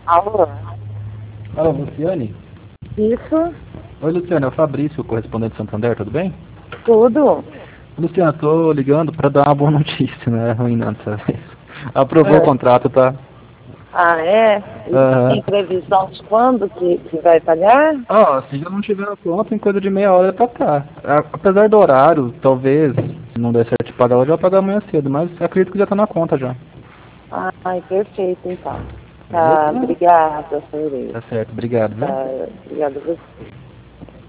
Alô? Alô, Luciane? Isso? Oi, Luciane, é o Fabrício, correspondente Santander, tudo bem? Tudo? Luciane, tô ligando para dar uma boa notícia, não é ruim não dessa vez. Aprovou o É. contrato, tá? Ah, é? E Aham. tem previsão de quando que vai pagar? Ó, se já não tiver pronto, em coisa de meia hora tá. Apesar do horário, talvez, se não der certo de pagar hoje, eu vou pagar amanhã cedo, mas acredito que já tá na conta já. Ai, perfeito, então. Beleza? Tá, obrigada, Ferreira. Tá certo, obrigado, viu? Tá, obrigada a você.